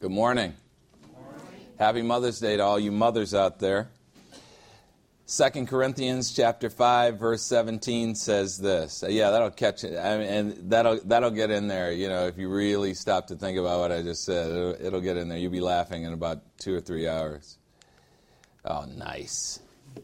Good morning. Happy Mother's Day to all you mothers out there. 2 Corinthians chapter 5, verse 17 says this. That'll catch it. And that'll get in there, if you really stop to think about what I just said. It'll get in there. You'll be laughing in about 2 or 3 hours. Oh, nice.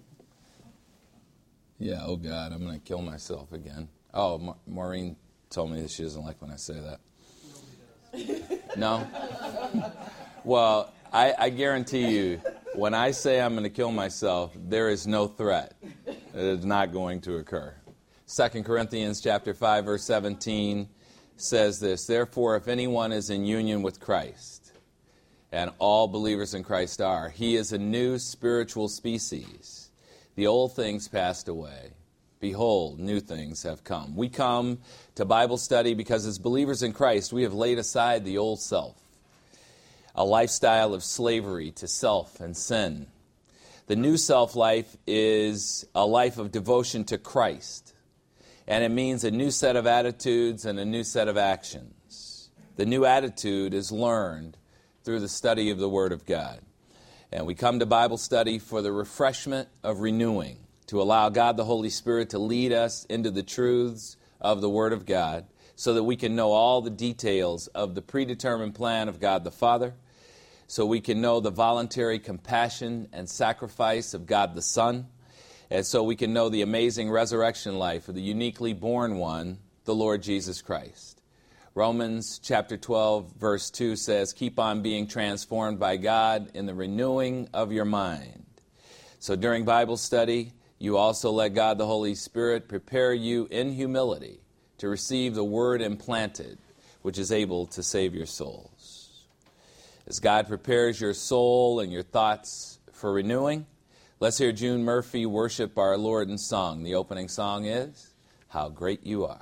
Yeah, oh God, I'm going to kill myself again. Oh, Maureen told me that she doesn't like when I say that. No? Well, I guarantee you, when I say I'm going to kill myself, there is no threat. It is not going to occur. 2 Corinthians chapter 5, verse 17 says this, "Therefore, if anyone is in union with Christ," and all believers in Christ are, "he is a new spiritual species. The old things passed away. Behold, new things have come." We come to Bible study because as believers in Christ, we have laid aside the old self, a lifestyle of slavery to self and sin. The new self-life is a life of devotion to Christ, and it means a new set of attitudes and a new set of actions. The new attitude is learned through the study of the Word of God. And we come to Bible study for the refreshment of renewing, to allow God the Holy Spirit to lead us into the truths of the Word of God so that we can know all the details of the predetermined plan of God the Father, so we can know the voluntary compassion and sacrifice of God the Son, and so we can know the amazing resurrection life of the uniquely born one, the Lord Jesus Christ. Romans chapter 12, verse 2 says, "Keep on being transformed by God in the renewing of your mind." So during Bible study, you also let God the Holy Spirit prepare you in humility to receive the word implanted, which is able to save your souls. As God prepares your soul and your thoughts for renewing, let's hear June Murphy worship our Lord in song. The opening song is, "How Great You Are."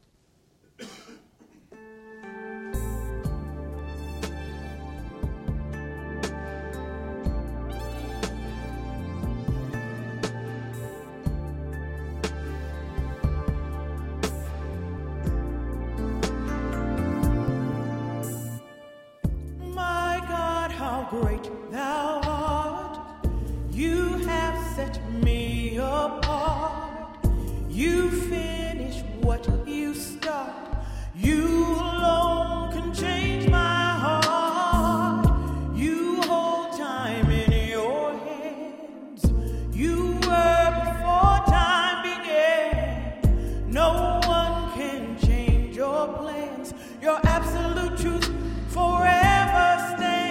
Great thou art, you have set me apart, you finish what you start, you alone can change my heart, you hold time in your hands, you were before time began, no one can change your plans, your absolute truth forever stands.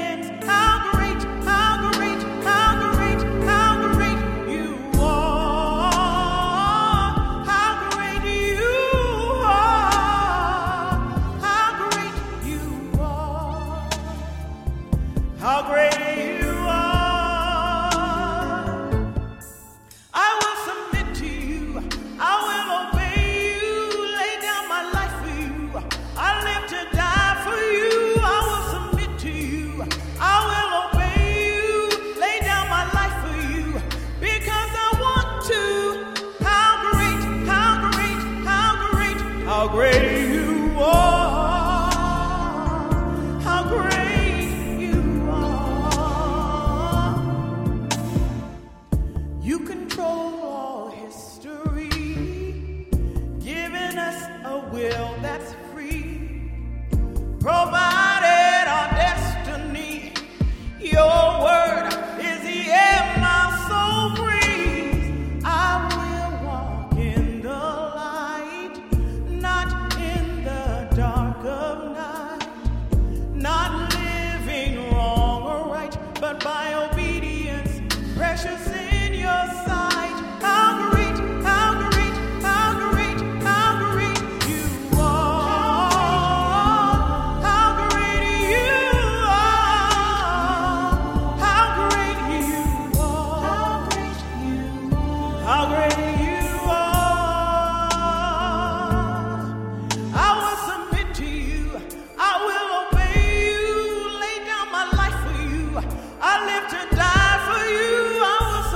I live to die for you. I will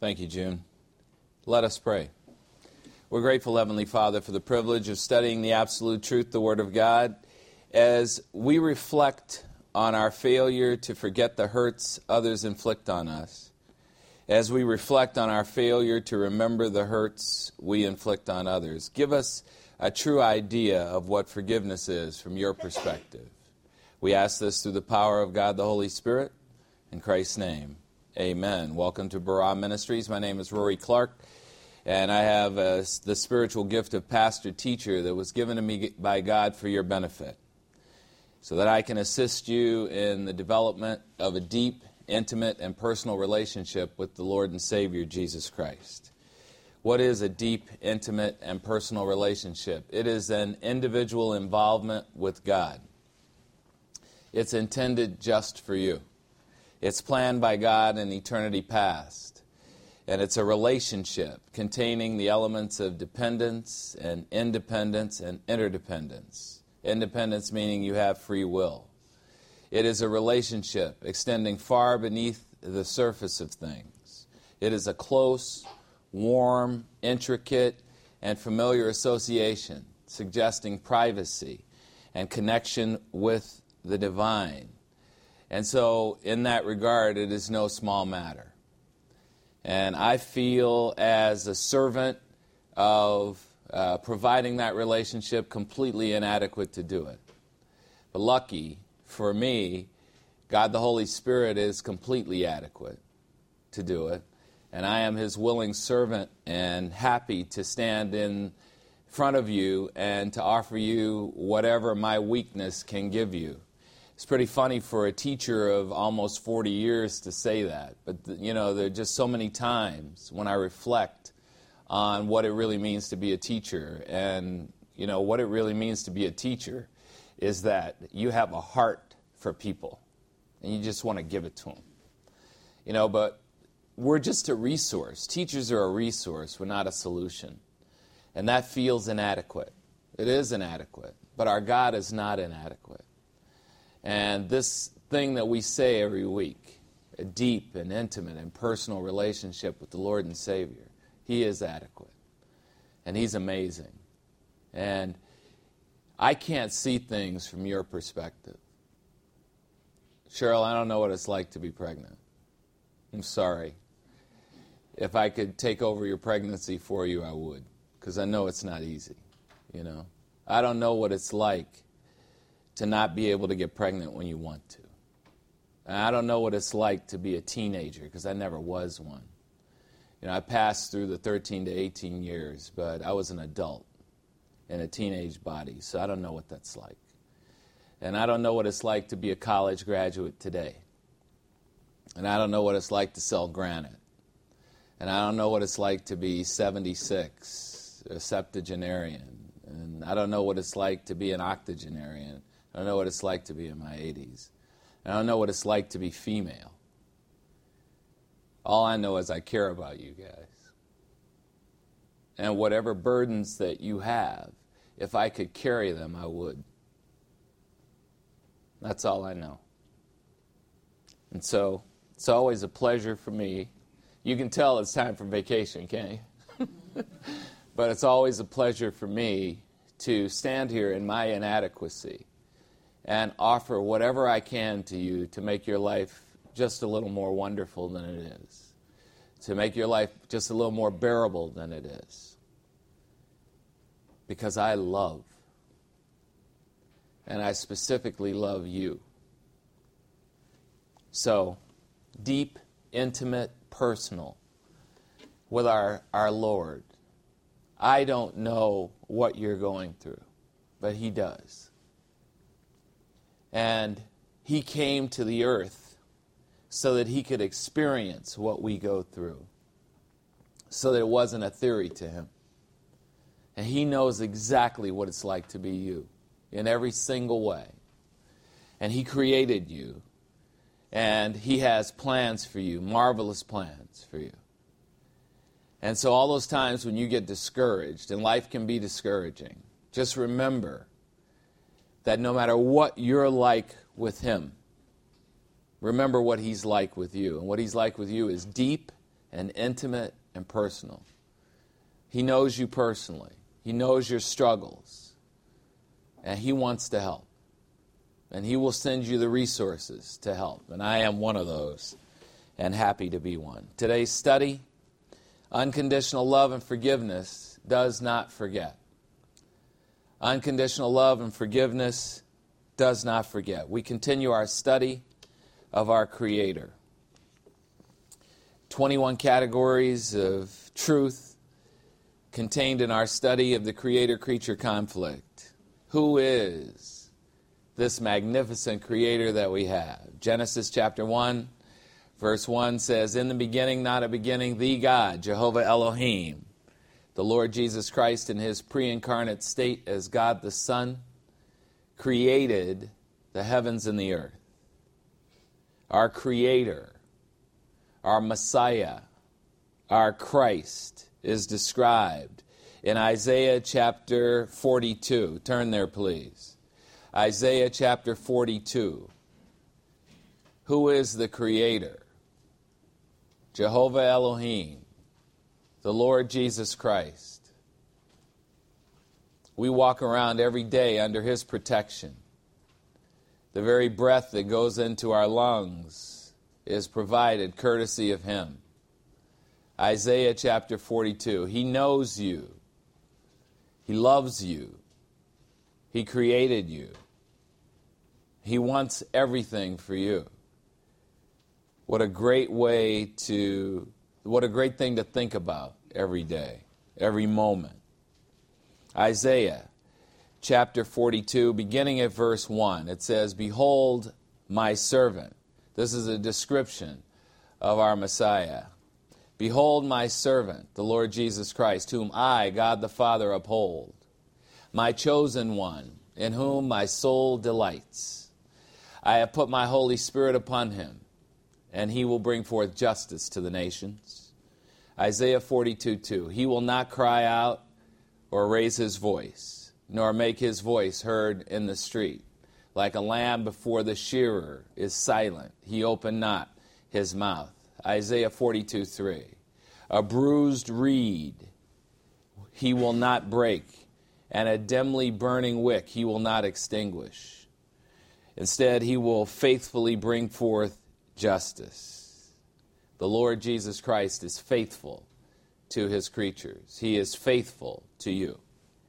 Thank you, June. Let us pray. We're grateful, Heavenly Father, for the privilege of studying the absolute truth, the Word of God, as we reflect on our failure to forget the hurts others inflict on us, as we reflect on our failure to remember the hurts we inflict on others. Give us a true idea of what forgiveness is from your perspective. We ask this through the power of God the Holy Spirit. In Christ's name, amen. Welcome to Barah Ministries. My name is Rory Clark, and I have the spiritual gift of pastor-teacher that was given to me by God for your benefit, so that I can assist you in the development of a deep, intimate, and personal relationship with the Lord and Savior, Jesus Christ. What is a deep, intimate, and personal relationship? It is an individual involvement with God. It's intended just for you. It's planned by God in eternity past. And it's a relationship containing the elements of dependence and independence and interdependence. Independence meaning you have free will. It is a relationship extending far beneath the surface of things. It is a close, warm, intricate, and familiar association, suggesting privacy and connection with the divine. And so, in that regard, it is no small matter. And I feel, as a servant of providing that relationship, completely inadequate to do it. But lucky for me, God the Holy Spirit is completely adequate to do it. And I am His willing servant and happy to stand in front of you and to offer you whatever my weakness can give you. It's pretty funny for a teacher of almost 40 years to say that. But, there are just so many times when I reflect on what it really means to be a teacher. And, what it really means to be a teacher is that you have a heart for people. And you just want to give it to them. But we're just a resource. Teachers are a resource. We're not a solution. And that feels inadequate. It is inadequate. But our God is not inadequate. And this thing that we say every week, a deep and intimate and personal relationship with the Lord and Savior, He is adequate. And He's amazing. And I can't see things from your perspective. Cheryl, I don't know what it's like to be pregnant. I'm sorry. If I could take over your pregnancy for you, I would. Because I know it's not easy, I don't know what it's like to not be able to get pregnant when you want to. And I don't know what it's like to be a teenager, because I never was one. I passed through the 13 to 18 years, but I was an adult in a teenage body, so I don't know what that's like. And I don't know what it's like to be a college graduate today. And I don't know what it's like to sell granite. And I don't know what it's like to be 76, a septuagenarian. And I don't know what it's like to be an octogenarian. I don't know what it's like to be in my 80s. I don't know what it's like to be female. All I know is I care about you guys. And whatever burdens that you have, if I could carry them, I would. That's all I know. And so, it's always a pleasure for me. You can tell it's time for vacation, can't you? But it's always a pleasure for me to stand here in my inadequacy and offer whatever I can to you to make your life just a little more wonderful than it is, to make your life just a little more bearable than it is. Because I love, and I specifically love you. So, deep, intimate, personal with our Lord. I don't know what you're going through, but He does. And He came to the earth so that He could experience what we go through, so that it wasn't a theory to Him. And He knows exactly what it's like to be you in every single way. And He created you, and He has plans for you, marvelous plans for you. And so all those times when you get discouraged, and life can be discouraging, just remember that no matter what you're like with Him, remember what He's like with you. And what He's like with you is deep, and intimate and personal. He knows you personally. He knows your struggles. And He wants to help. And He will send you the resources to help. And I am one of those, and happy to be one. Today's study, unconditional love and forgiveness does not forget. Unconditional love and forgiveness does not forget. We continue our study of our Creator. 21 categories of truth contained in our study of the Creator-creature conflict. Who is this magnificent Creator that we have? Genesis chapter 1, verse 1 says, "In the beginning, not a beginning, the God, Jehovah Elohim, the Lord Jesus Christ in His pre-incarnate state as God the Son, created the heavens and the earth." Our Creator, our Messiah, our Christ is described in Isaiah chapter 42. Turn there, please. Isaiah chapter 42. Who is the Creator? Jehovah Elohim, the Lord Jesus Christ. We walk around every day under His protection. The very breath that goes into our lungs is provided courtesy of Him. Isaiah chapter 42. He knows you. He loves you. He created you. He wants everything for you. What a great thing to think about every day, every moment. Isaiah chapter 42, beginning at verse 1, it says, "Behold my servant." This is a description of our Messiah. "Behold my servant, the Lord Jesus Christ, whom I, God the Father, uphold. My chosen one, in whom my soul delights. I have put my Holy Spirit upon Him, and He will bring forth justice to the nations." Isaiah 42:2. "He will not cry out or raise His voice, nor make His voice heard in the street. Like a lamb before the shearer is silent, He opened not His mouth." Isaiah 42:3. "A bruised reed He will not break, and a dimly burning wick He will not extinguish. Instead, He will faithfully bring forth justice." The Lord Jesus Christ is faithful to His creatures. He is faithful to you.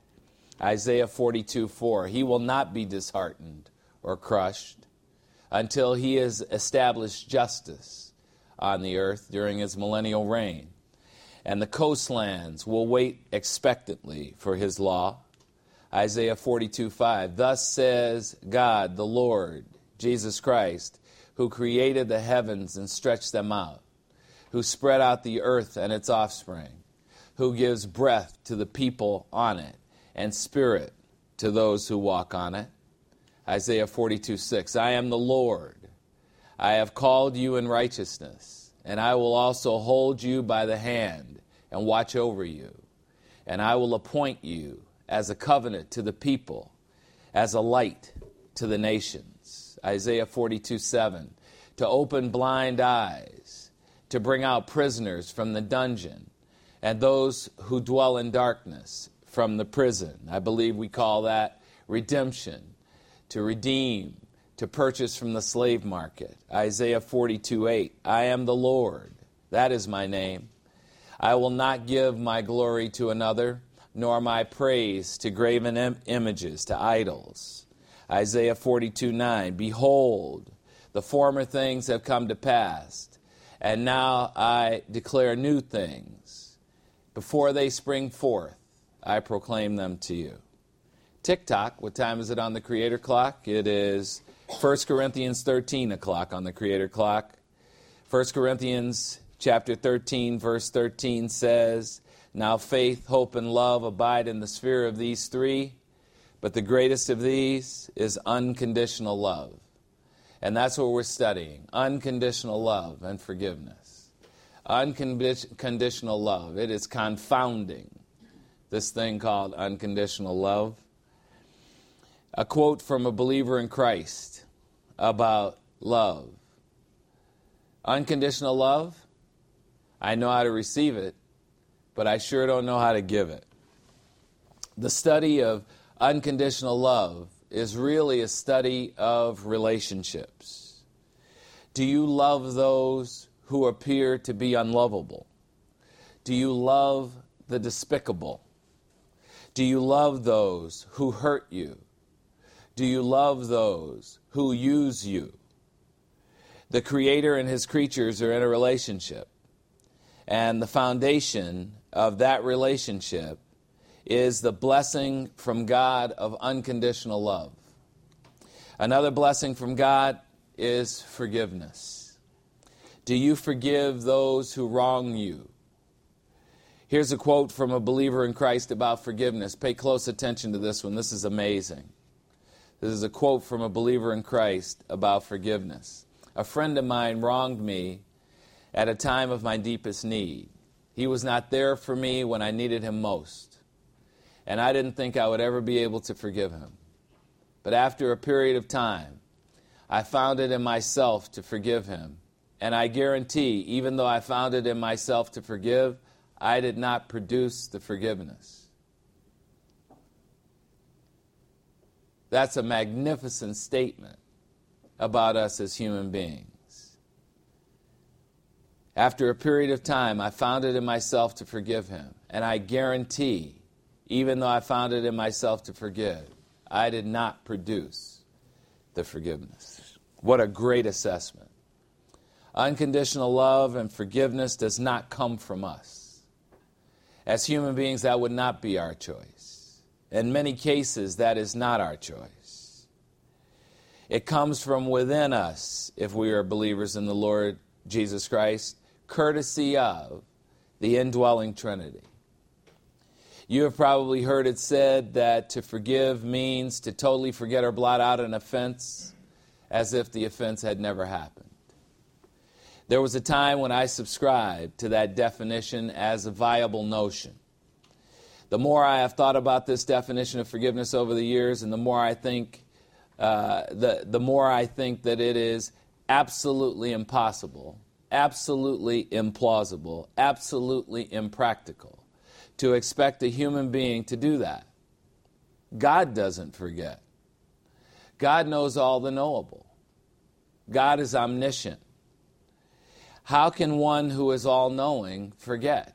Isaiah 42:4. "He will not be disheartened or crushed until He has established justice on the earth during His millennial reign. And the coastlands will wait expectantly for His law." Isaiah 42:5. "Thus says God, the Lord, Jesus Christ, who created the heavens and stretched them out, who spread out the earth and its offspring, who gives breath to the people on it, and spirit to those who walk on it." Isaiah 42:6. "I am the Lord. I have called you in righteousness, and I will also hold you by the hand and watch over you. And I will appoint you as a covenant to the people, as a light to the nations." Isaiah 42:7. "To open blind eyes, to bring out prisoners from the dungeon, and those who dwell in darkness from the prison." I believe we call that redemption. To redeem, to purchase from the slave market. Isaiah 42:8. "I am the Lord, that is my name. I will not give my glory to another, nor my praise to graven images, to idols." Isaiah 42:9. "Behold, the former things have come to pass, and now I declare new things. Before they spring forth, I proclaim them to you." Tick-tock, what time is it on the Creator clock? It is 1 Corinthians 13 o'clock on the Creator clock. 1 Corinthians chapter 13, verse 13 says, "Now faith, hope, and love abide in the sphere of these three, but the greatest of these is unconditional love." And that's what we're studying, unconditional love and forgiveness. Unconditional love. It is confounding, this thing called unconditional love. A quote from a believer in Christ about love. Unconditional love? I know how to receive it, but I sure don't know how to give it. The study of unconditional love is really a study of relationships. Do you love those who appear to be unlovable? Do you love the despicable? Do you love those who hurt you? Do you love those who use you? The Creator and His creatures are in a relationship. And the foundation of that relationship is the blessing from God of unconditional love. Another blessing from God is forgiveness. Do you forgive those who wrong you? Here's a quote from a believer in Christ about forgiveness. Pay close attention to this one. This is amazing. This is a quote from a believer in Christ about forgiveness. A friend of mine wronged me at a time of my deepest need. He was not there for me when I needed him most. And I didn't think I would ever be able to forgive him. But after a period of time, I found it in myself to forgive him. And I guarantee, even though I found it in myself to forgive, I did not produce the forgiveness. That's a magnificent statement about us as human beings. After a period of time, I found it in myself to forgive him. And I guarantee, even though I found it in myself to forgive, I did not produce the forgiveness. What a great assessment. Unconditional love and forgiveness does not come from us. As human beings, that would not be our choice. In many cases, that is not our choice. It comes from within us, if we are believers in the Lord Jesus Christ, courtesy of the indwelling Trinity. You have probably heard it said that to forgive means to totally forget or blot out an offense as if the offense had never happened. There was a time when I subscribed to that definition as a viable notion. The more I have thought about this definition of forgiveness over the years, and the more I think, the more I think that it is absolutely impossible, absolutely implausible, absolutely impractical to expect a human being to do that. God doesn't forget. God knows all the knowable. God is omniscient. How can one who is all-knowing forget?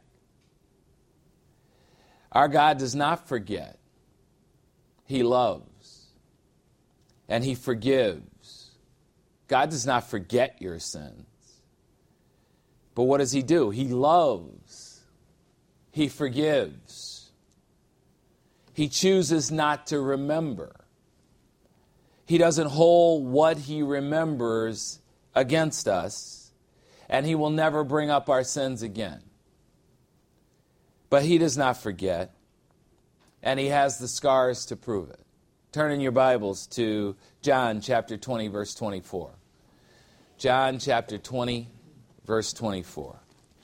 Our God does not forget. He loves. And He forgives. God does not forget your sins. But what does He do? He loves. He forgives. He chooses not to remember. He doesn't hold what He remembers against us. And He will never bring up our sins again. But He does not forget, and He has the scars to prove it. Turn in your Bibles to John chapter 20, verse 24. John chapter 20, verse 24.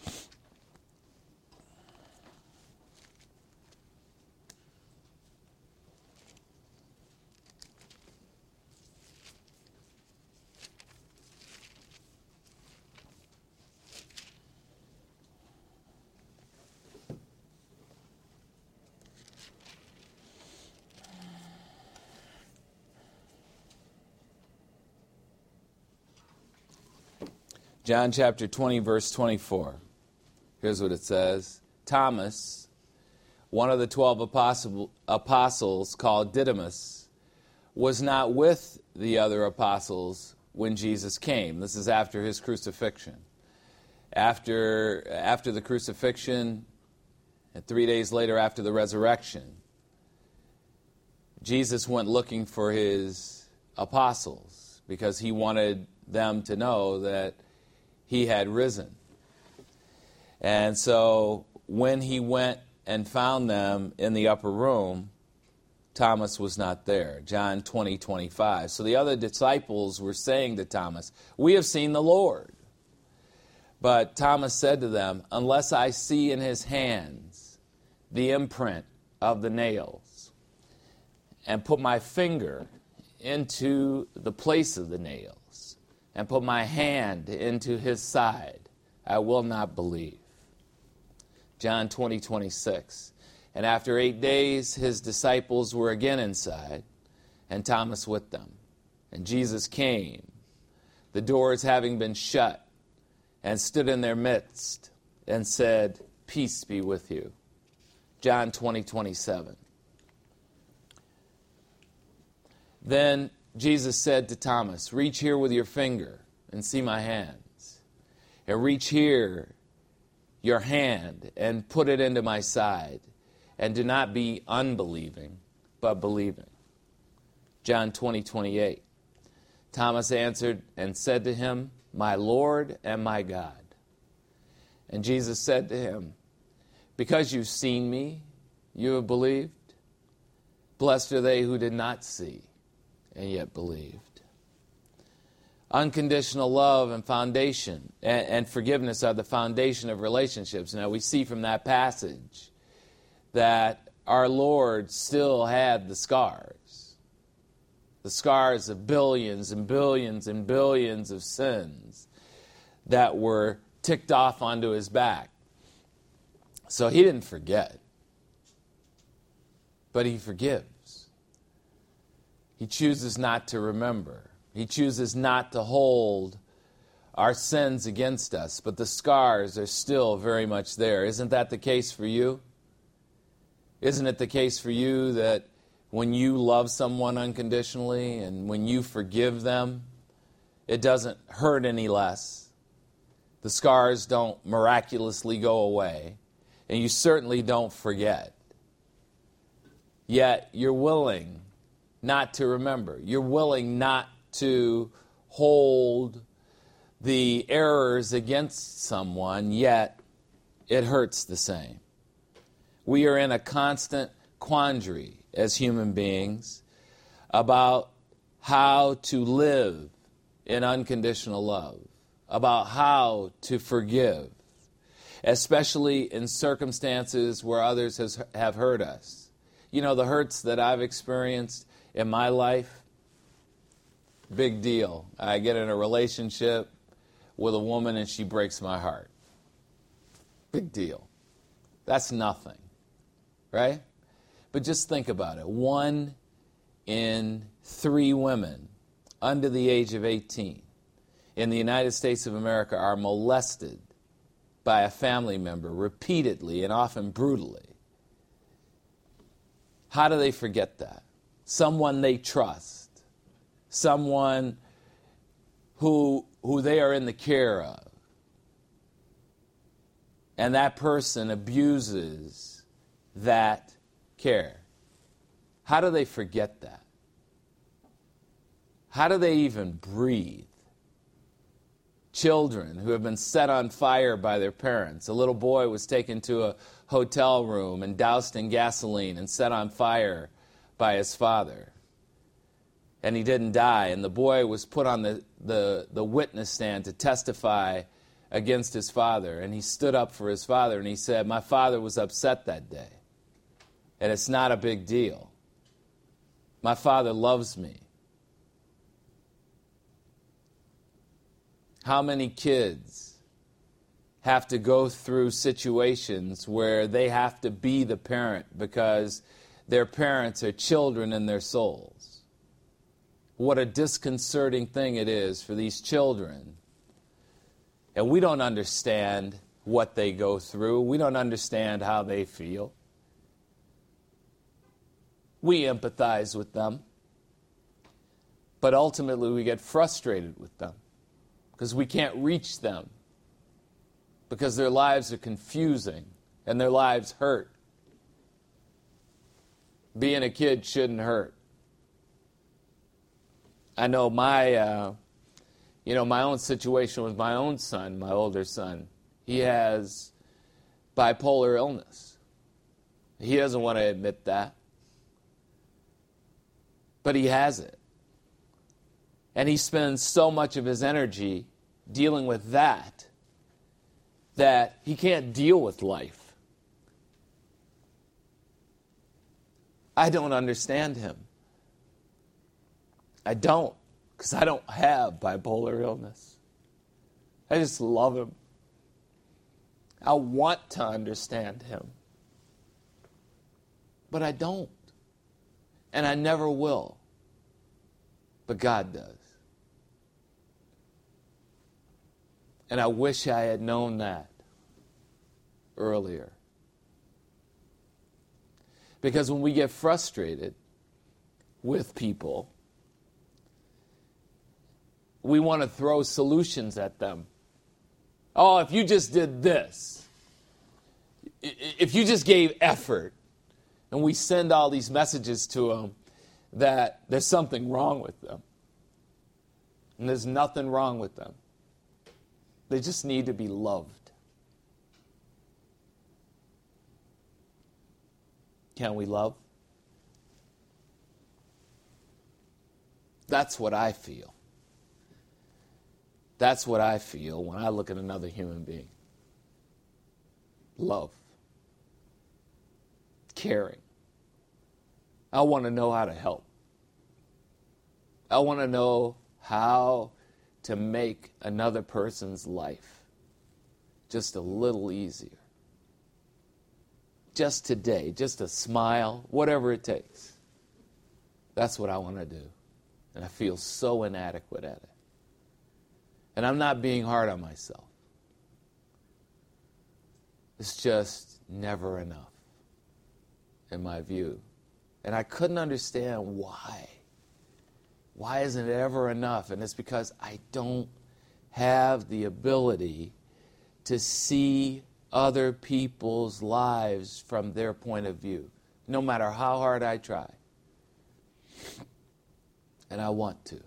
John chapter 20, verse 24. Here's what it says. Thomas, one of the 12 apostles called Didymus, was not with the other apostles when Jesus came. This is after His crucifixion. After the crucifixion, and 3 days later after the resurrection, Jesus went looking for His apostles because He wanted them to know that He had risen. And so when He went and found them in the upper room, Thomas was not there. John 20, 25. So the other disciples were saying to Thomas, "We have seen the Lord." But Thomas said to them, "Unless I see in His hands the imprint of the nails, and put my finger into the place of the nails, and put my hand into His side, I will not believe." John 20:26. And after 8 days, his disciples were again inside, and Thomas with them. And Jesus came, the doors having been shut, and stood in their midst, and said, "Peace be with you." John 20:27. Then Jesus said to Thomas, "Reach here with your finger and see my hands. And reach here your hand and put it into my side. And do not be unbelieving, but believing." John 20:28. Thomas answered and said to him, "My Lord and my God." And Jesus said to him, "Because you've seen me, you have believed. Blessed are they who did not see and yet believed." Unconditional love and foundation and forgiveness are the foundation of relationships. Now we see from that passage that our Lord still had the scars of billions and billions and billions of sins that were ticked off onto his back. So he didn't forget, but he forgives. He chooses not to remember. He chooses not to hold our sins against us, but the scars are still very much there. Isn't that the case for you? Isn't it the case for you that when you love someone unconditionally and when you forgive them, it doesn't hurt any less? The scars don't miraculously go away, and you certainly don't forget. Yet you're willing not to remember. You're willing not to hold the errors against someone, yet it hurts the same. We are in a constant quandary as human beings about how to live in unconditional love, about how to forgive, especially in circumstances where others have hurt us. You know, the hurts that I've experienced in my life, big deal. I get in a relationship with a woman and she breaks my heart. Big deal. That's nothing, right? But just think about it. 1 in 3 women under the age of 18 in the United States of America are molested by a family member repeatedly and often brutally. How do they forget that? Someone they trust, someone who they are in the care of, and that person abuses that care. How do they forget that? How do they even breathe? Children who have been set on fire by their parents. A little boy was taken to a hotel room and doused in gasoline and set on fire by his father. And he didn't die. And the boy was put on the witness stand to testify against his father. And he stood up for his father and he said, "My father was upset that day. And it's not a big deal. My father loves me." How many kids have to go through situations where they have to be the parent because their parents are children in their souls? What a disconcerting thing it is for these children. And we don't understand what they go through. We don't understand how they feel. We empathize with them. But ultimately we get frustrated with them because we can't reach them, because their lives are confusing and their lives hurt. Being a kid shouldn't hurt. I know my own situation with my own son, my older son. He has bipolar illness. He doesn't want to admit that, but he has it. And he spends so much of his energy dealing with that he can't deal with life. I don't understand him. I don't, because I don't have bipolar illness. I just love him. I want to understand him. But I don't. And I never will. But God does. And I wish I had known that earlier. Because when we get frustrated with people, we want to throw solutions at them. Oh, if you just did this, if you just gave effort, and we send all these messages to them that there's something wrong with them. And there's nothing wrong with them. They just need to be loved. Can we love? That's what I feel. That's what I feel when I look at another human being. Love. Caring. I want to know how to help. I want to know how to make another person's life just a little easier. Just today, just a smile, whatever it takes. That's what I want to do. And I feel so inadequate at it. And I'm not being hard on myself. It's just never enough, in my view. And I couldn't understand why. Why isn't it ever enough? And it's because I don't have the ability to see other people's lives from their point of view, no matter how hard I try. And I want to.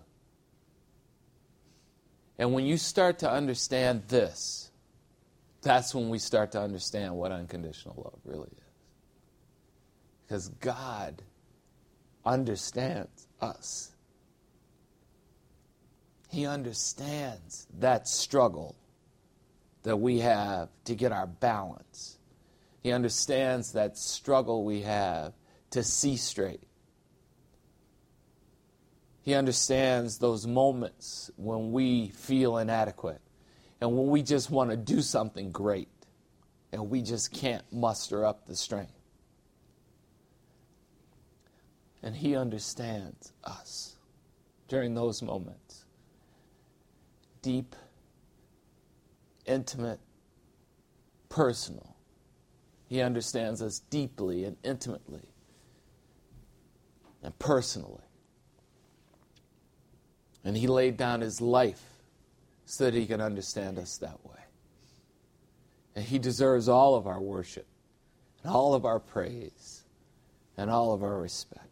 And when you start to understand this, that's when we start to understand what unconditional love really is. Because God understands us. He understands that struggle that we have to get our balance. He understands that struggle we have to see straight. He understands those moments when we feel inadequate and when we just want to do something great and we just can't muster up the strength. And He understands us during those moments. Deep, intimate, personal. He understands us deeply and intimately and personally. And He laid down His life so that He can understand us that way. And He deserves all of our worship and all of our praise and all of our respect.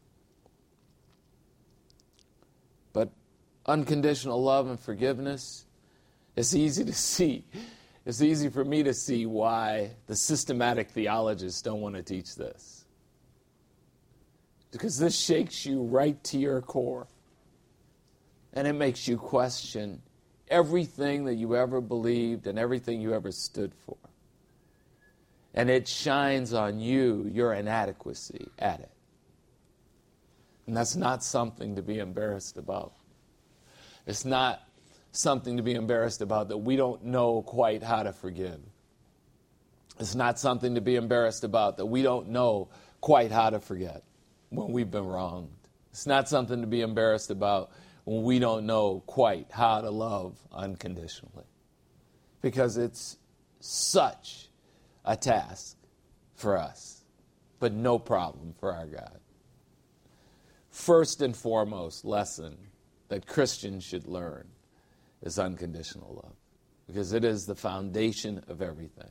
But unconditional love and forgiveness, it's easy to see. It's easy for me to see why the systematic theologists don't want to teach this. Because this shakes you right to your core. And it makes you question everything that you ever believed and everything you ever stood for. And it shines on you, your inadequacy at it. And that's not something to be embarrassed about. It's not something to be embarrassed about that we don't know quite how to forgive. It's not something to be embarrassed about that we don't know quite how to forget when we've been wronged. It's not something to be embarrassed about when we don't know quite how to love unconditionally. Because it's such a task for us, but no problem for our God. First and foremost lesson that Christians should learn is unconditional love, because it is the foundation of everything.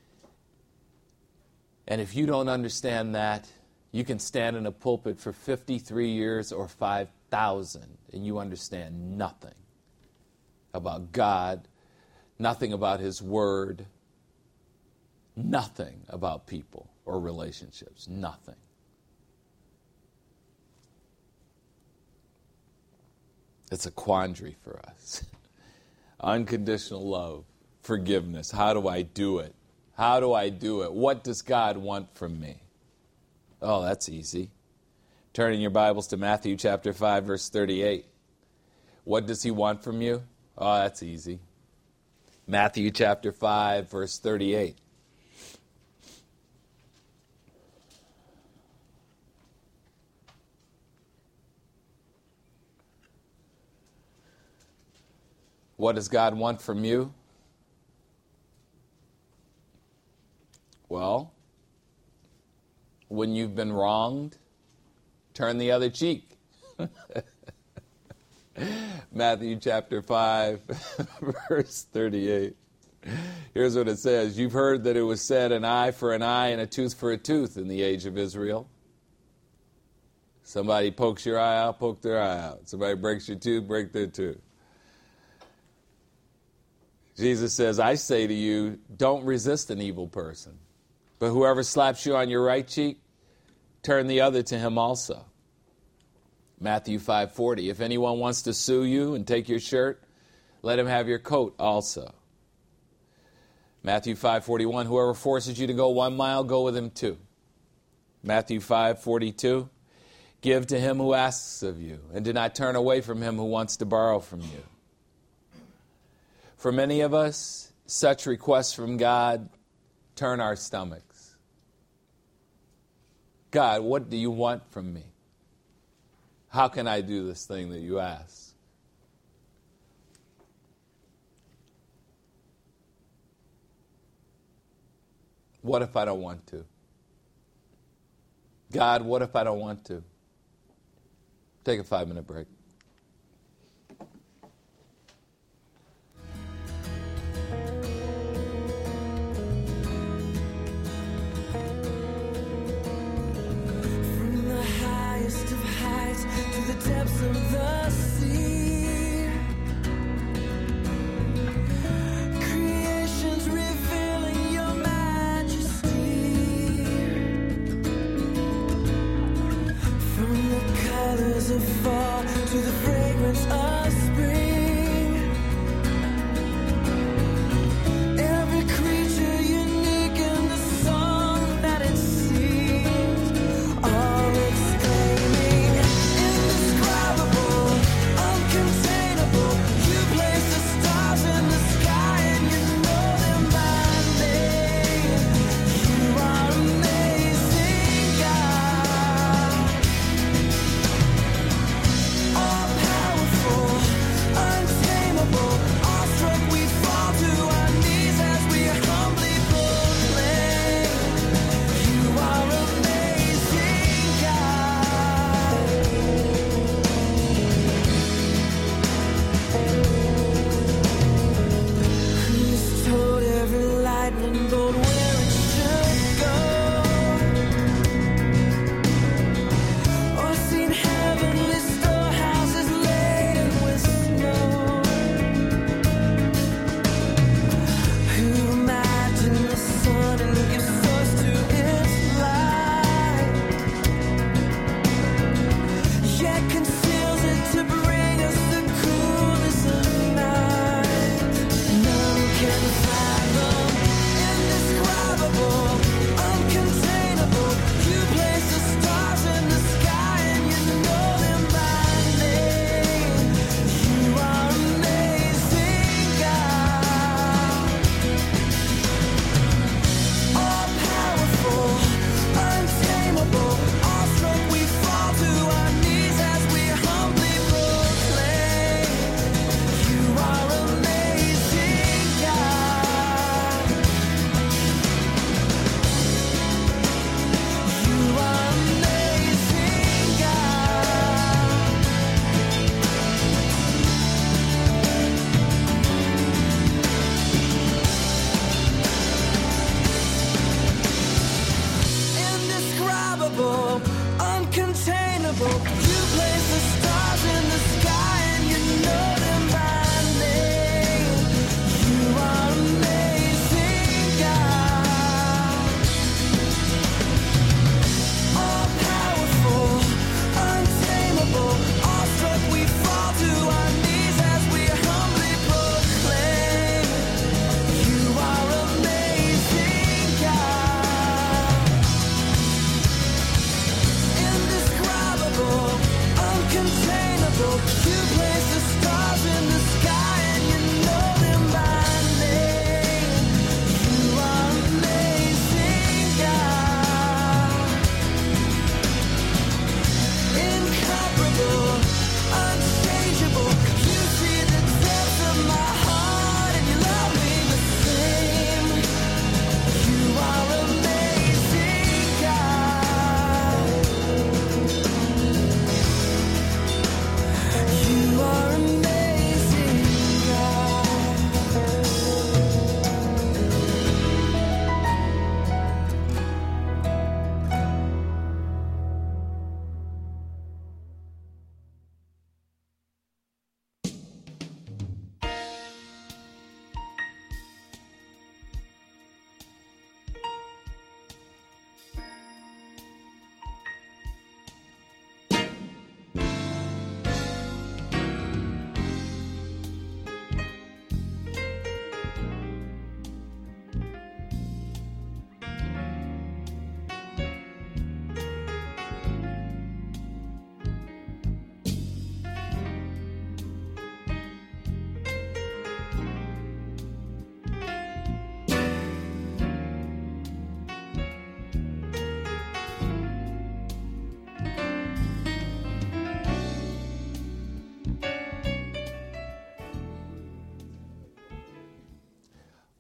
And if you don't understand that, you can stand in a pulpit for 53 years or 5,000 and you understand nothing about God, nothing about His Word, nothing about people or relationships, nothing. It's a quandary for us. Unconditional love, forgiveness. How do I do it? How do I do it? What does God want from me? Oh, that's easy. Turn in your Bibles to Matthew chapter 5, verse 38. What does He want from you? Oh, that's easy. Matthew chapter 5, verse 38. What does God want from you? Well, when you've been wronged, turn the other cheek. Matthew chapter 5, verse 38. Here's what it says. You've heard that it was said, an eye for an eye and a tooth for a tooth in the age of Israel. Somebody pokes your eye out, poke their eye out. Somebody breaks your tooth, break their tooth. Jesus says, I say to you, don't resist an evil person. But whoever slaps you on your right cheek, turn the other to him also. Matthew 5:40, if anyone wants to sue you and take your shirt, let him have your coat also. Matthew 5:41, whoever forces you to go 1 mile, go with him 2. Matthew 5:42, give to him who asks of you, and do not turn away from him who wants to borrow from you. For many of us, such requests from God turn our stomachs. God, what do you want from me? How can I do this thing that you ask? What if I don't want to? God, what if I don't want to? Take a 5-minute break. To the depths of the sea, creation's revealing your majesty. From the colors of fall to the fragrance of spring, every creature unique in the song that it sings, all exclaiming indescribable.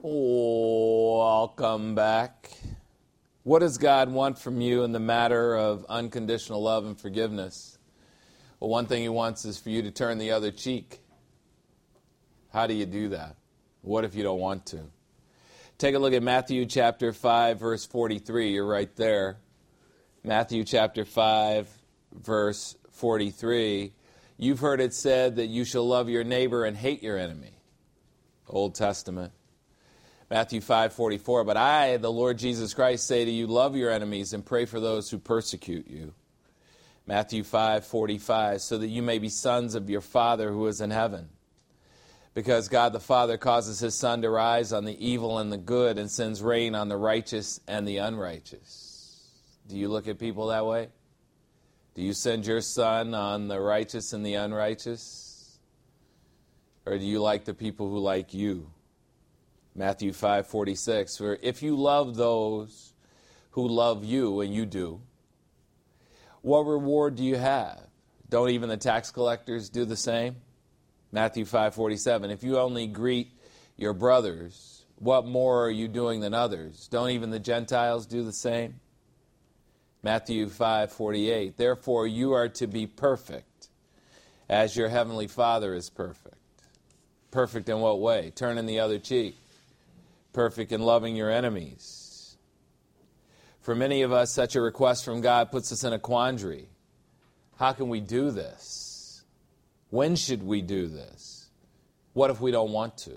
Welcome back. What does God want from you in the matter of unconditional love and forgiveness? Well, one thing He wants is for you to turn the other cheek. How do you do that? What if you don't want to? Take a look at Matthew chapter 5, verse 43. You're right there. Matthew chapter 5, verse 43. You've heard it said that you shall love your neighbor and hate your enemy. Old Testament. Matthew 5:44, but I, the Lord Jesus Christ, say to you, love your enemies and pray for those who persecute you. Matthew 5:45, so that you may be sons of your Father who is in heaven. Because God the Father causes His sun to rise on the evil and the good and sends rain on the righteous and the unrighteous. Do you look at people that way? Do you send your sun on the righteous and the unrighteous? Or do you like the people who like you? Matthew 5:46, for if you love those who love you, and you do, what reward do you have? Don't even the tax collectors do the same? Matthew 5:47, if you only greet your brothers, what more are you doing than others? Don't even the Gentiles do the same? Matthew 5:48, therefore you are to be perfect, as your heavenly Father is perfect. Perfect in what way? Turning the other cheek. Perfect in loving your enemies. For many of us, such a request from God puts us in a quandary. How can we do this? When should we do this? What if we don't want to?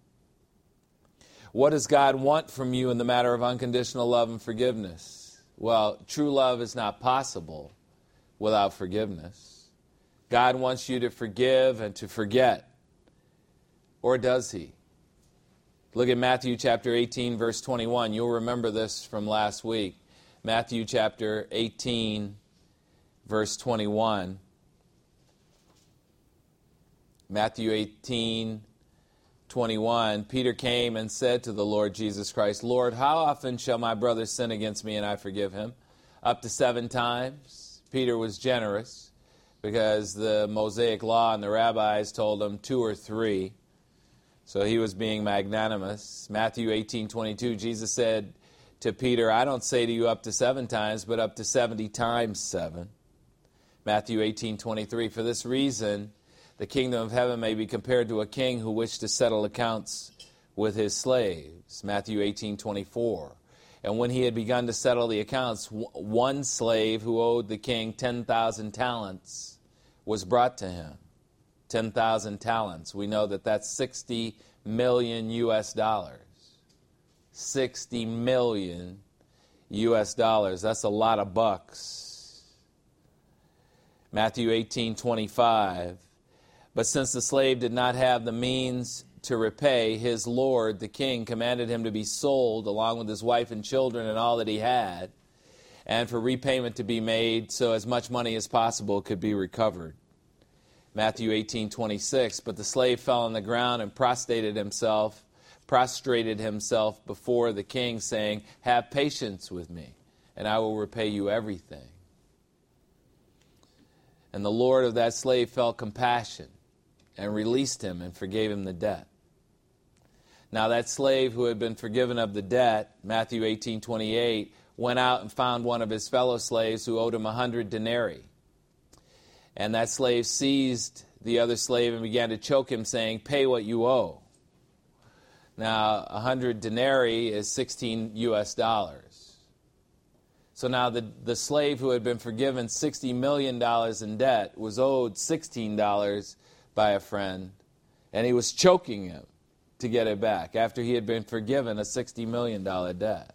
What does God want from you in the matter of unconditional love and forgiveness? Well, true love is not possible without forgiveness. God wants you to forgive and to forget. Or does He? Look at Matthew chapter 18, verse 21. You'll remember this from last week. Matthew chapter 18, verse 21. Matthew 18, 21. Peter came and said to the Lord Jesus Christ, Lord, how often shall my brother sin against me and I forgive him? Up to 7 times. Peter was generous because the Mosaic law and the rabbis told him 2 or 3. So he was being magnanimous. Matthew 18:22, Jesus said to Peter, I don't say to you up to 7 times, but up to 70 times 7. Matthew 18:23, for this reason, the kingdom of heaven may be compared to a king who wished to settle accounts with his slaves. Matthew 18:24, and when he had begun to settle the accounts, one slave who owed the king 10,000 talents was brought to him. 10,000 talents. We know that that's $60 million US. 60 million US dollars. That's a lot of bucks. Matthew 18:25. But since the slave did not have the means to repay, his lord, the king, commanded him to be sold along with his wife and children and all that he had, and for repayment to be made so as much money as possible could be recovered. Matthew 18:26, but the slave fell on the ground and prostrated himself before the king, saying, have patience with me, and I will repay you everything. And the lord of that slave felt compassion and released him and forgave him the debt. Now that slave who had been forgiven of the debt, Matthew 18:28, went out and found one of his fellow slaves who owed him 100 denarii. And that slave seized the other slave and began to choke him, saying, pay what you owe. Now, 100 denarii is 16 US dollars. So now the slave who had been forgiven $60 million in debt was owed $16 by a friend, and he was choking him to get it back after he had been forgiven a $60 million debt.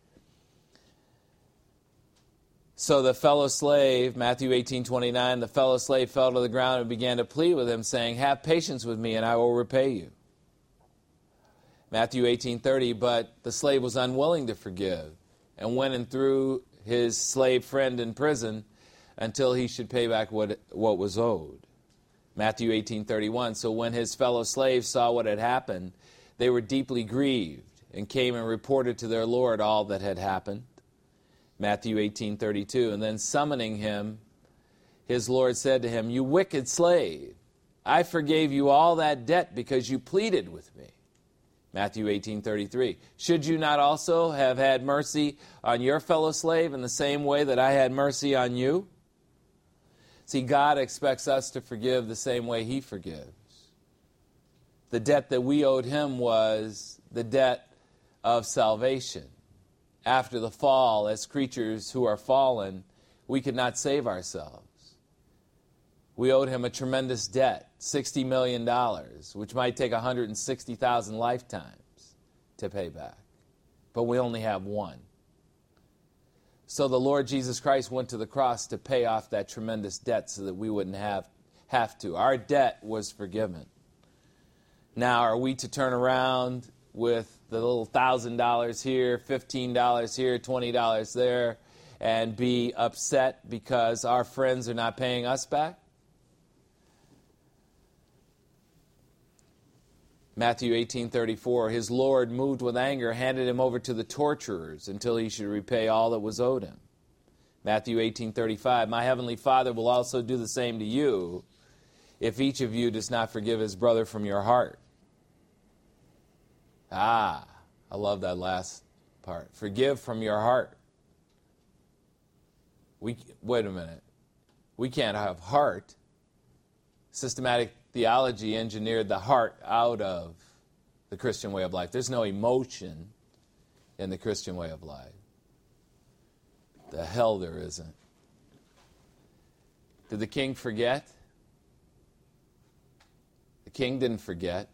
So the fellow slave, Matthew 18:29, the fellow slave fell to the ground and began to plead with him, saying, have patience with me and I will repay you. Matthew 18:30, but the slave was unwilling to forgive and went and threw his slave friend in prison until he should pay back what was owed. Matthew 18:31, so when his fellow slaves saw what had happened, they were deeply grieved and came and reported to their Lord all that had happened. Matthew 18:32, and then summoning him, his Lord said to him, you wicked slave, I forgave you all that debt because you pleaded with me. Matthew 18:33. Should you not also have had mercy on your fellow slave in the same way that I had mercy on you? See, God expects us to forgive the same way he forgives. The debt that we owed him was the debt of salvation. After the fall, as creatures who are fallen, we could not save ourselves. We owed him a tremendous debt, $60 million, which might take 160,000 lifetimes to pay back. But we only have one. So the Lord Jesus Christ went to the cross to pay off that tremendous debt so that we wouldn't have to. Our debt was forgiven. Now, are we to turn around with the little $1,000 here, $15 here, $20 there, and be upset because our friends are not paying us back? Matthew 18:34, his Lord, moved with anger, handed him over to the torturers until he should repay all that was owed him. Matthew 18:35, my heavenly Father will also do the same to you if each of you does not forgive his brother from your heart. I love that last part. Forgive from your heart. Wait a minute. We can't have heart. Systematic theology engineered the heart out of the Christian way of life. There's no emotion in the Christian way of life. The hell there isn't. Did the king forget? The king didn't forget.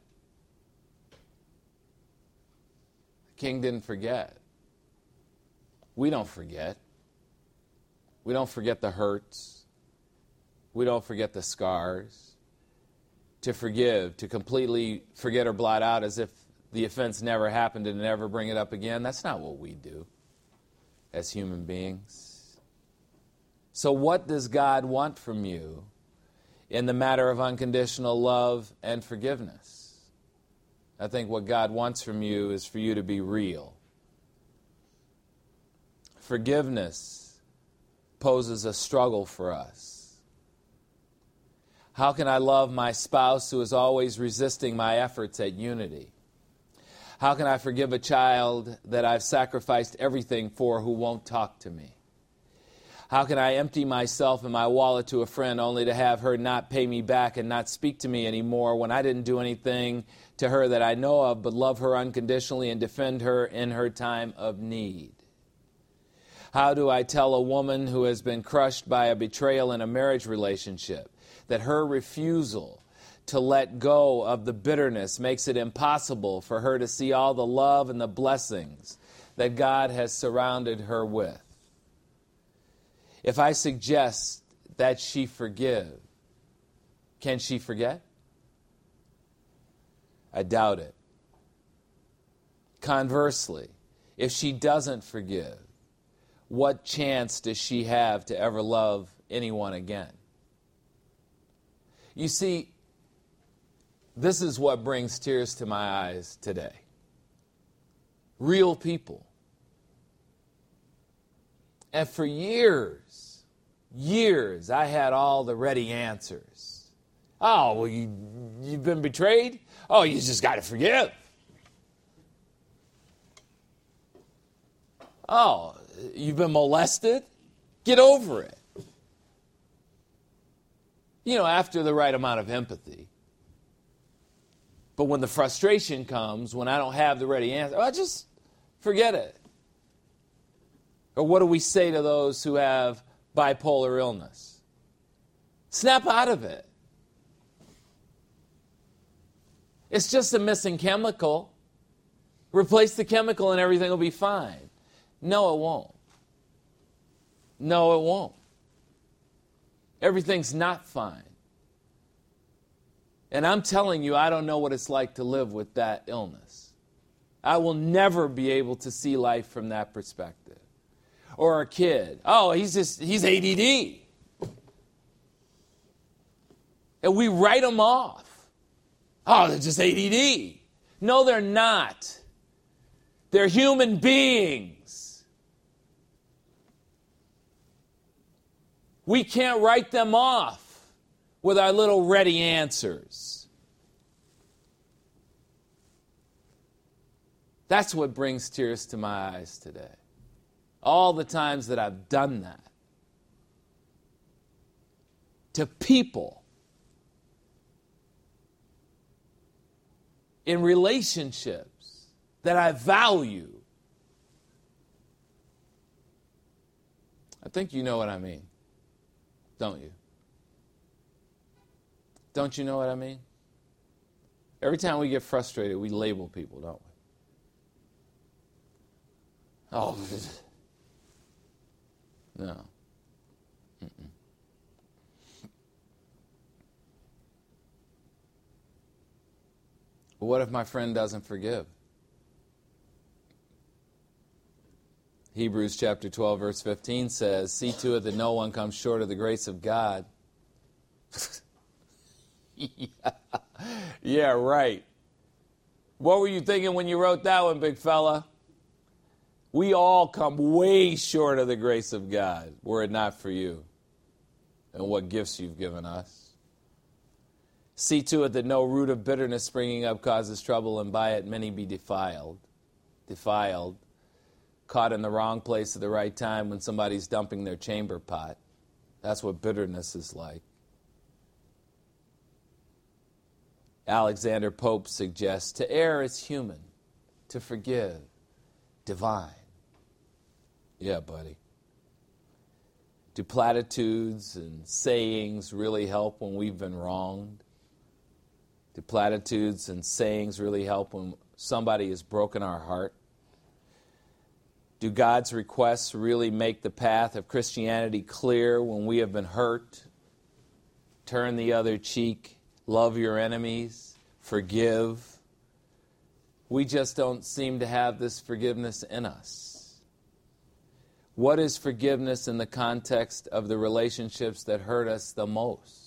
The king didn't forget. We don't forget. We don't forget the hurts. We don't forget the scars. To forgive, to completely forget or blot out as if the offense never happened and never bring it up again, that's not what we do as human beings. So what does God want from you in the matter of unconditional love and forgiveness? I think what God wants from you is for you to be real. Forgiveness poses a struggle for us. How can I love my spouse who is always resisting my efforts at unity? How can I forgive a child that I've sacrificed everything for who won't talk to me? How can I empty myself and my wallet to a friend only to have her not pay me back and not speak to me anymore when I didn't do anything to her that I know of but love her unconditionally and defend her in her time of need? How do I tell a woman who has been crushed by a betrayal in a marriage relationship that her refusal to let go of the bitterness makes it impossible for her to see all the love and the blessings that God has surrounded her with? If I suggest that she forgive, can she forget? I doubt it. Conversely, if she doesn't forgive, what chance does she have to ever love anyone again? You see, this is what brings tears to my eyes today. Real people. And for years, I had all the ready answers. Oh, well, you've been betrayed? Oh, you just got to forgive. Oh, you've been molested? Get over it. You know, after the right amount of empathy. But when the frustration comes, when I don't have the ready answer, well, just forget it. Or what do we say to those who have bipolar illness? Snap out of it. It's just a missing chemical. Replace the chemical and everything will be fine. No, it won't. No, it won't. Everything's not fine. And I'm telling you, I don't know what it's like to live with that illness. I will never be able to see life from that perspective. Or a kid. Oh, he's ADD. And we write them off. Oh, they're just ADD. No, they're not. They're human beings. We can't write them off with our little ready answers. That's what brings tears to my eyes today. All the times that I've done that to people in relationships that I value. I think you know what I mean, don't you? Don't you know what I mean? Every time we get frustrated, we label people, don't we? Oh, no. Mm-mm. But what if my friend doesn't forgive? Hebrews chapter 12, verse 15 says, see to it that no one comes short of the grace of God. Yeah, right. What were you thinking when you wrote that one, big fella? We all come way short of the grace of God, were it not for you and what gifts you've given us. See to it that no root of bitterness springing up causes trouble, and by it many be defiled, caught in the wrong place at the right time when somebody's dumping their chamber pot. That's what bitterness is like. Alexander Pope suggests, to err is human, to forgive, divine. Yeah, buddy. Do platitudes and sayings really help when we've been wronged? Do platitudes and sayings really help when somebody has broken our heart? Do God's requests really make the path of Christianity clear when we have been hurt? Turn the other cheek, love your enemies, forgive. We just don't seem to have this forgiveness in us. What is forgiveness in the context of the relationships that hurt us the most?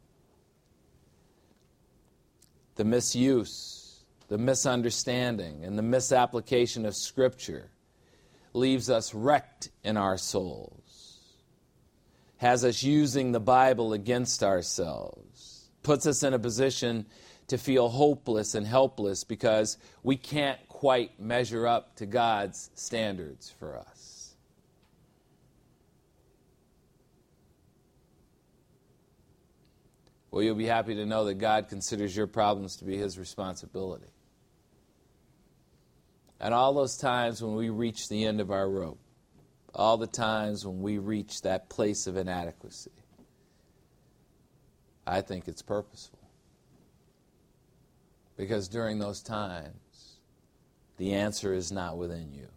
The misuse, the misunderstanding, and the misapplication of Scripture leaves us wrecked in our souls, has us using the Bible against ourselves, puts us in a position to feel hopeless and helpless because we can't quite measure up to God's standards for us. Well, you'll be happy to know that God considers your problems to be His responsibility. And all those times when we reach the end of our rope, all the times when we reach that place of inadequacy, I think it's purposeful. Because during those times, the answer is not within you.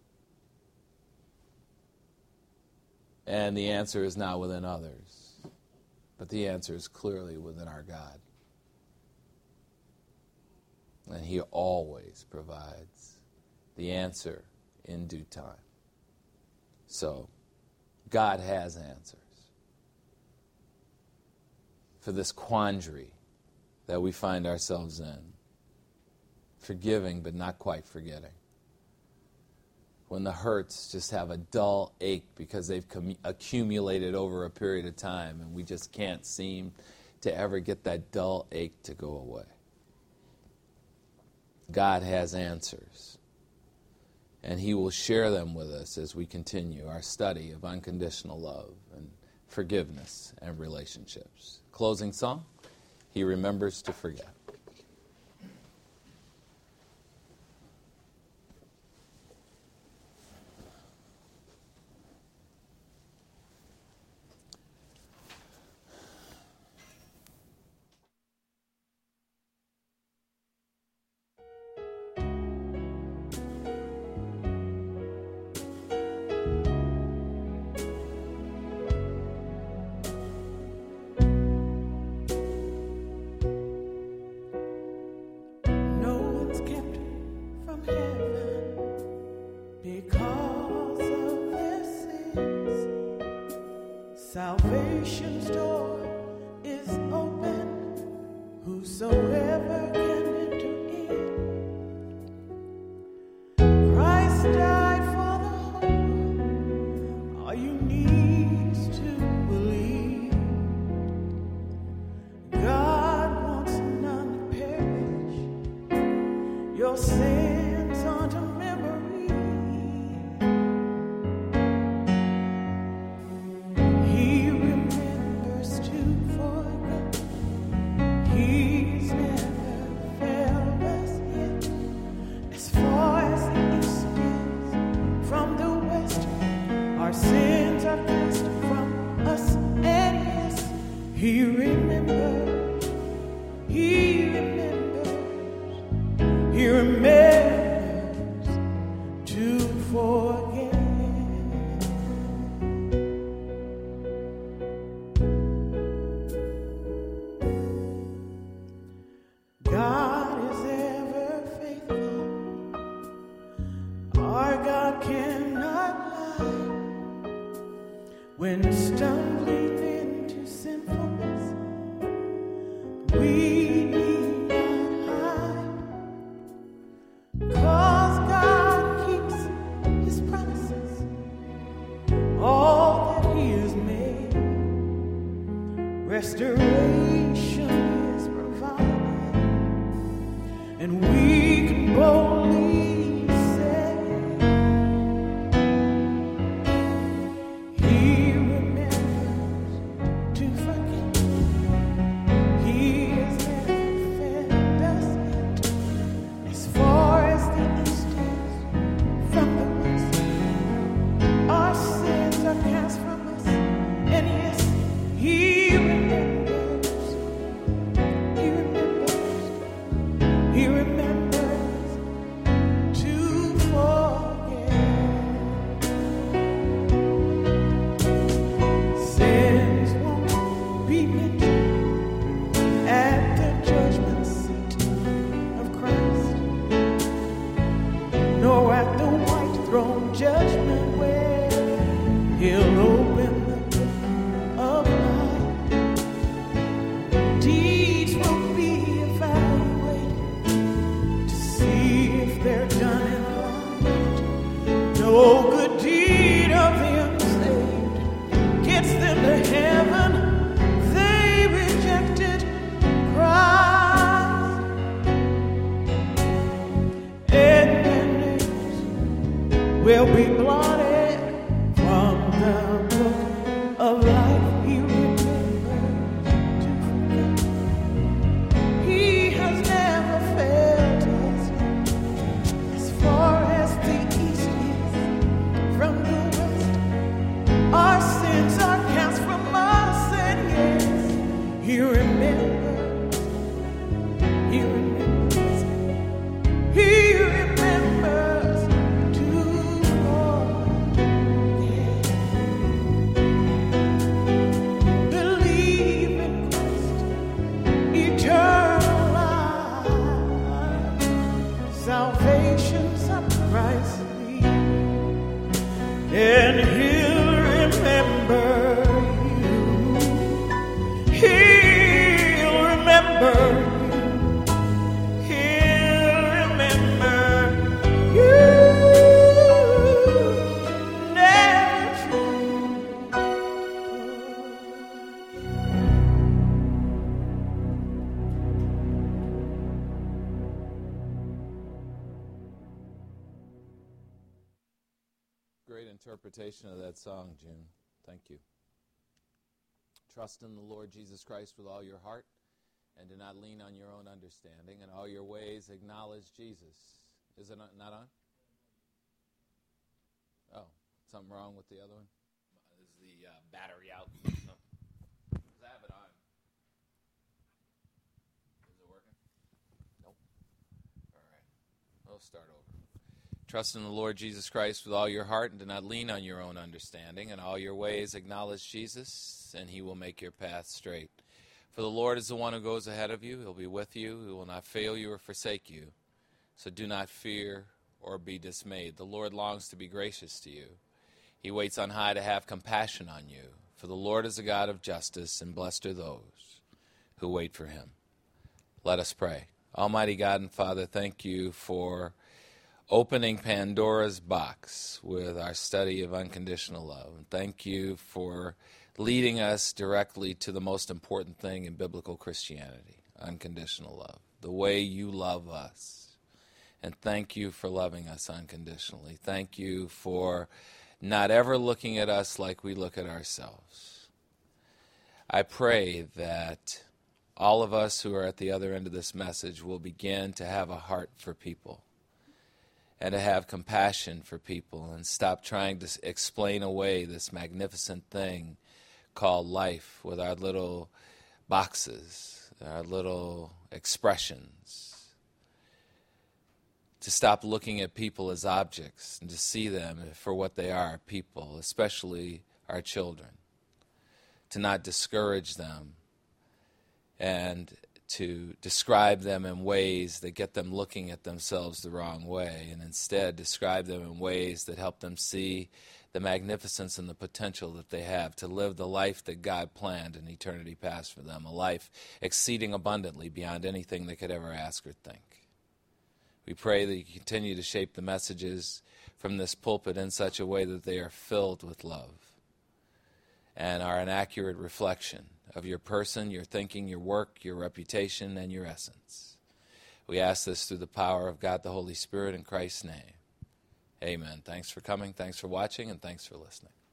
And the answer is not within others. But the answer is clearly within our God. And He always provides the answer in due time. So, God has answers for this quandary that we find ourselves in. Forgiving, but not quite forgetting. When the hurts just have a dull ache because they've accumulated over a period of time and we just can't seem to ever get that dull ache to go away. God has answers, and He will share them with us as we continue our study of unconditional love and forgiveness and relationships. Closing song, He Remembers to Forget. He remembers, he remembers, he remembers to forget. God is ever faithful, our God cannot lie. When stumbling into sinfulness, we need not hide, 'cause God keeps his promises, all that he has made. Restoration is provided, and we can boldly say, he remembers to forget. He has never failed us yet. As far as the east is from the west, our sins are cast from us. And yes, he remembers. He remembers. He remembers to forget. Sins won't be mentioned at the judgment seat of Christ, nor at the white throne judgment where he'll open the book of life. Deeds will be evaluated to see if they're done in light. No good deed of the unsaved gets them to heaven. They rejected Christ, and their names will be blotted from the book of life. He remembers to forget. He has never failed us yet. As far as the east is from the west, our sins are cast from us, and yes, he remembers. He remembers. He remembers to forget. Believe in Christ, eternal life. Salvation's a pricely, and he'll remember you. He'll remember you. He'll remember you. Never to Great interpretation of that song, June. Thank you. Trust in the Lord Jesus Christ with all your heart, and do not lean on your own understanding. In all your ways acknowledge Jesus. Is it not on? Oh, something wrong with the other one? Is the battery out? No. Because I have it on. Is it working? Nope. All right. We'll start over. Trust in the Lord Jesus Christ with all your heart, and do not lean on your own understanding. In all your ways acknowledge Jesus, and he will make your path straight. For the Lord is the one who goes ahead of you. He'll be with you. He will not fail you or forsake you. So do not fear or be dismayed. The Lord longs to be gracious to you. He waits on high to have compassion on you. For the Lord is a God of justice, and blessed are those who wait for him. Let us pray. Almighty God and Father, thank you for opening Pandora's box with our study of unconditional love. And thank you for leading us directly to the most important thing in biblical Christianity, unconditional love, the way you love us. And thank you for loving us unconditionally. Thank you for not ever looking at us like we look at ourselves. I pray that all of us who are at the other end of this message will begin to have a heart for people and to have compassion for people and stop trying to explain away this magnificent thing called life with our little boxes, our little expressions. To stop looking at people as objects and to see them for what they are, people, especially our children. To not discourage them and to describe them in ways that get them looking at themselves the wrong way, and instead describe them in ways that help them see the magnificence and the potential that they have to live the life that God planned in eternity past for them, a life exceeding abundantly beyond anything they could ever ask or think. We pray that you continue to shape the messages from this pulpit in such a way that they are filled with love and are an accurate reflection of your person, your thinking, your work, your reputation, and your essence. We ask this through the power of God the Holy Spirit in Christ's name. Amen. Thanks for coming, thanks for watching, and thanks for listening.